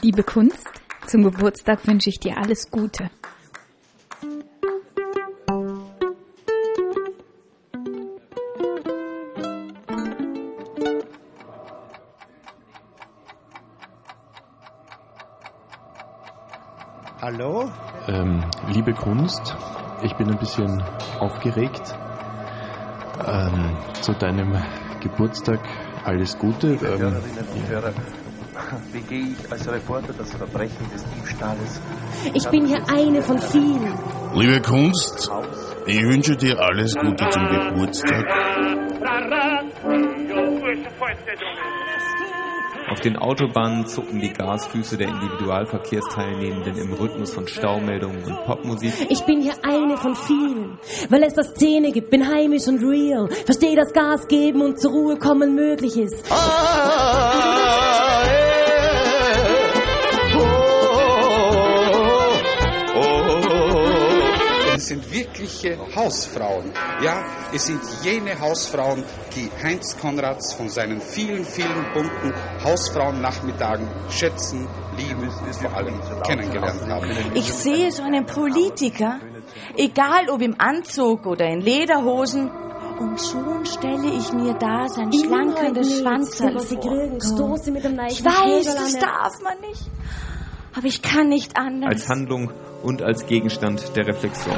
Liebe Kunst, zum Geburtstag wünsche ich dir alles Gute. Hallo? Liebe Kunst, ich bin ein bisschen aufgeregt. Zu deinem Geburtstag alles Gute. Wie gehe ich als Reporter das Verbrechen des Diebstahles? Ich bin hier eine von vielen. Liebe Kunst, ich wünsche dir alles Gute zum Geburtstag. Auf den Autobahnen zucken die Gasfüße der Individualverkehrsteilnehmenden im Rhythmus von Staumeldungen und Popmusik. Ich bin hier eine von vielen, weil es da Szene gibt, bin heimisch und real. Versteh, dass Gas geben und zur Ruhe kommen möglich ist. Es sind wirkliche Hausfrauen. Ja, es sind jene Hausfrauen, die Heinz Konrads von seinen vielen, vielen bunten Hausfrauennachmittagen schätzen, lieben und vor allem kennengelernt haben. Ich sehe so einen Politiker, egal ob im Anzug oder in Lederhosen, und schon stelle ich mir da sein schlankendes Schwanzerl vor. Ich weiß, das darf man nicht, aber ich kann nicht anders. Als Handlung und als Gegenstand der Reflexion.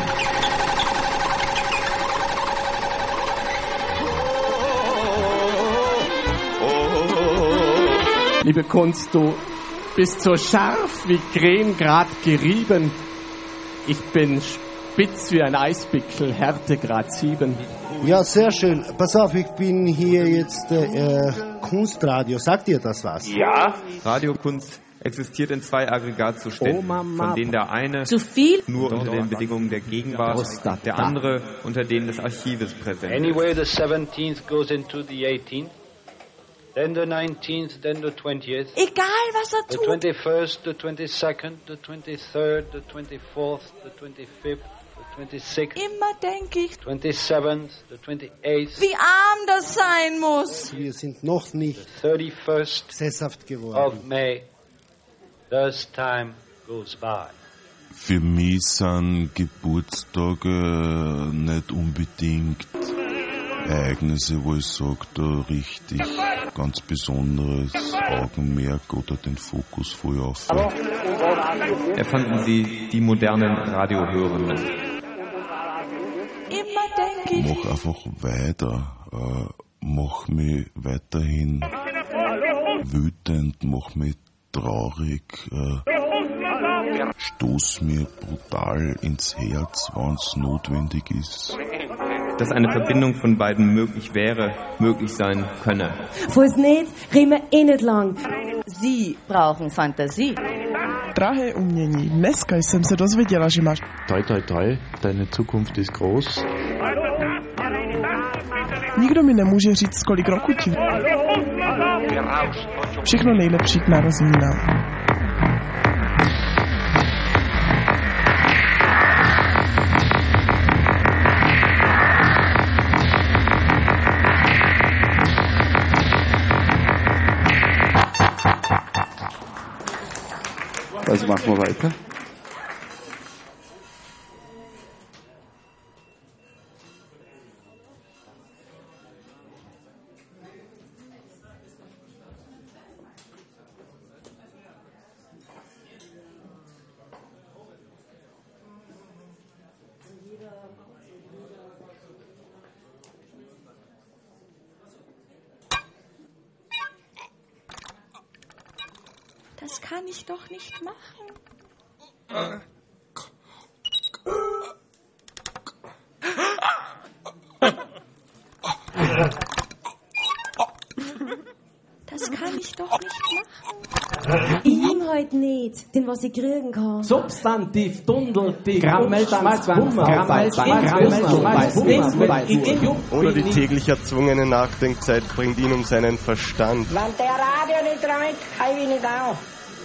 Liebe Kunst, du bist so scharf wie Krähen grad gerieben. Ich bin spitz wie ein Eispickel, Härte grad 7. Ja, sehr schön. Pass auf, ich bin hier jetzt Kunstradio. Sagt ihr das was? Ja. Radiokunst existiert in 2 Aggregatzuständen, von denen der eine zu viel nur unter den Bedingungen der Gegenwart, der andere unter denen des Archives präsent ist. Anyway, the 17th goes into the 18th, then the 19th, then the 20th. Egal, was er tut. The 21st, the 22nd, the 23rd, the 24th, the 25th, the 26th. Immer denke ich. 27th, the 28th. Wie arm das sein muss. Wir sind noch nicht 31st sesshaft geworden. of May. Thus time goes by. Für mich sind Geburtstage nicht unbedingt Ereignisse, wo ich sage, da richtig ganz besonderes Augenmerk oder den Fokus voll auf. Erfanden Sie die modernen Radiohörenden. Immer denke ich. Mach einfach weiter. Mach mich weiterhin wütend, mach mich traurig, stoß mir brutal ins Herz, wenn es notwendig ist. Dass eine Verbindung von beiden möglich wäre, möglich sein könne. Falls nicht, reden wir eh nicht lang. Sie brauchen Fantasie. Drahé umění, dneska jsem se dozvěděla, že máš... Toi, toi, toi, deine Zukunft ist groß. Nikdo mi nemůže říct, kolik roku ti. Všechno nejlepší k narozeninám. Also machen wir weiter. Das kann ich doch nicht machen. Das kann ich doch nicht machen. Ihm heute nicht, den was ich kriegen kann. Substantiv, Dundeltief, Ohne die täglich erzwungene Nachdenkzeit bringt ihn um seinen Verstand. Wenn der Radio nicht reicht, kann ich nicht auch.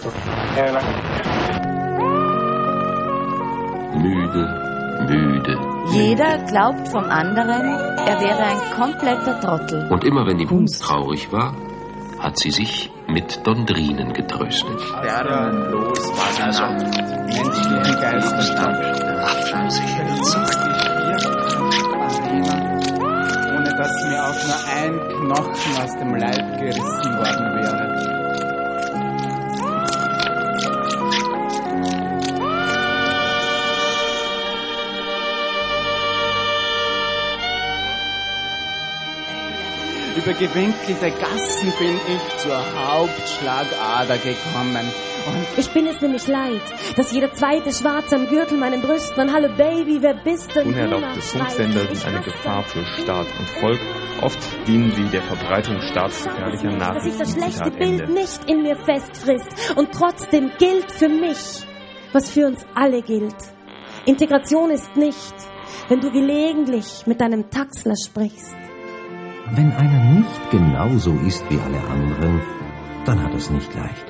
Müde. Jeder glaubt vom anderen, er wäre ein kompletter Trottel. Und immer wenn die Kunst traurig war, hat sie sich mit Dondrinen getröstet. Sternenlos war die Nacht, menschlichen Geisterstadt, ohne dass mir auch nur ein Knochen aus dem Leib gerissen worden wäre. Über gewinkelte Gassen bin ich zur Hauptschlagader gekommen. Und ich bin es nämlich leid, dass jeder zweite Schwarze am Gürtel meinen Brüsten an Hallo Baby, wer bist denn? Unerlaubte Funksender sind eine Gefahr für Staat und Volk. Oft dienen sie der Verbreitung staatsgefährlicher Nachrichten. Dass sich das schlechte Bild nicht in mir festfrisst und trotzdem gilt für mich, was für uns alle gilt. Integration ist nicht, wenn du gelegentlich mit deinem Taxler sprichst. Wenn einer nicht genauso ist wie alle anderen, dann hat es nicht leicht.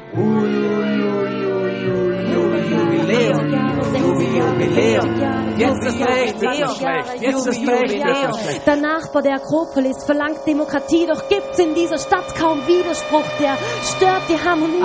Jetzt ist recht, jetzt ist recht. Der Nachbar der Akropolis verlangt Demokratie, doch gibt's in dieser Stadt kaum Widerspruch, der stört die Harmonie.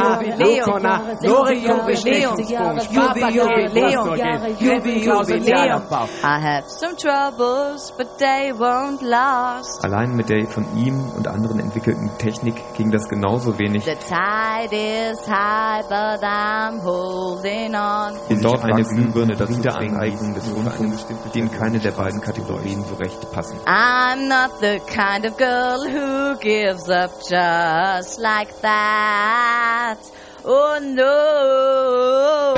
I have some troubles, but they won't last. Allein mit der von ihm und anderen entwickelten Technik ging das genauso wenig. The tide is high, but I'm holding on. Und dort eine Glühbirne der Wiederaneignung des Rundfunks, dem keine der beiden Kategorien so recht passen. I'm not the kind of girl who gives up just like that. Oh no.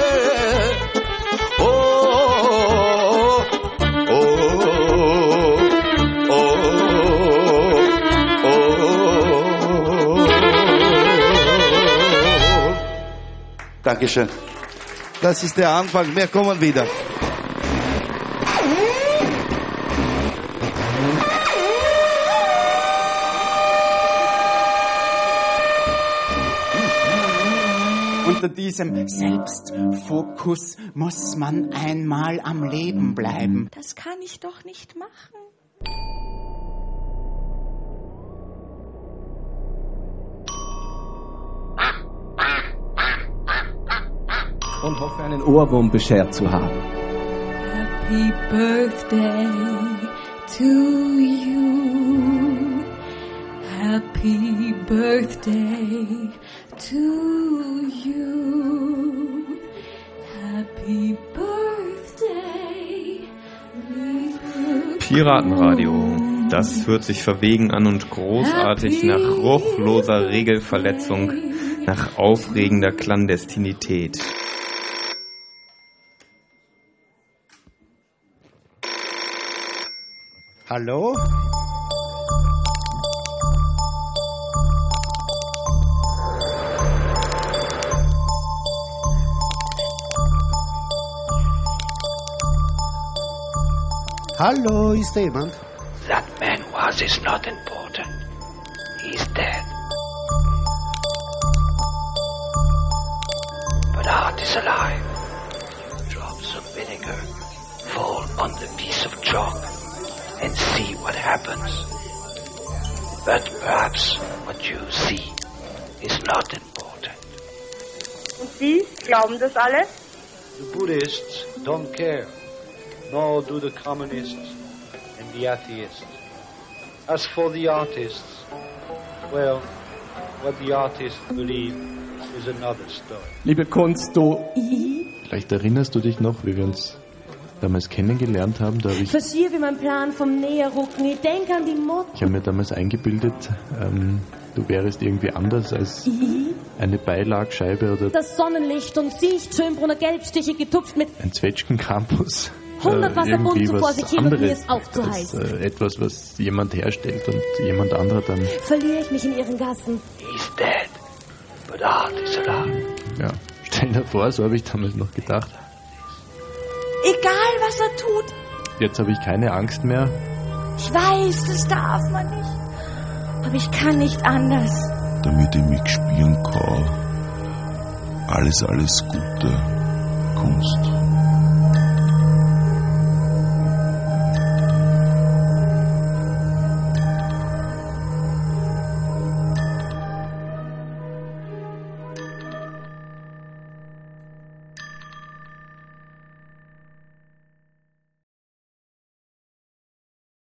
Dankeschön. Das ist der Anfang. Wir kommen wieder. Unter diesem Selbstfokus muss man einmal am Leben bleiben. Das kann ich doch nicht machen. Und hoffe, einen Ohrwurm beschert zu haben. Happy Birthday to you. Happy Birthday to you. Happy Birthday, liebe Piratenradio. Das hört sich verwegen an und großartig nach ruchloser Regelverletzung, nach aufregender Klandestinität. Hallo? Hallo, ist da jemand? That man was is not important. He's dead. But art is alive. Drops of vinegar fall on the piece of chalk and see what happens. But perhaps what you see is not important. Und Sie glauben das alles? The Buddhists don't care, nor do the communists and the atheists. As for the artists, well, what the artists believe is another story. Liebe Kunst, du... Vielleicht erinnerst du dich noch, wie wir uns damals kennengelernt haben. Da habe ich Verschiebe meinen Plan vom Näherrücken. Ich denke an die Mutter. Ich habe mir damals eingebildet, du wärst irgendwie anders als eine Beilagscheibe oder Das Sonnenlicht und Sicht, Schönbrunner Gelbstiche getupft mit ein Zwetschgencampus. 100 Wasserbund irgendwie zuvor was sich hin und mir anderes ist auch zu als, heiß. etwas, was jemand herstellt und jemand anderer dann... Verliere ich mich in ihren Gassen. He's dead, but art is alive. Ja, stell dir vor, so habe ich damals noch gedacht. Egal, was er tut. Jetzt habe ich keine Angst mehr. Ich weiß, das darf man nicht. Aber ich kann nicht anders. Damit ich mich spüren kann. Alles Gute, Kunst.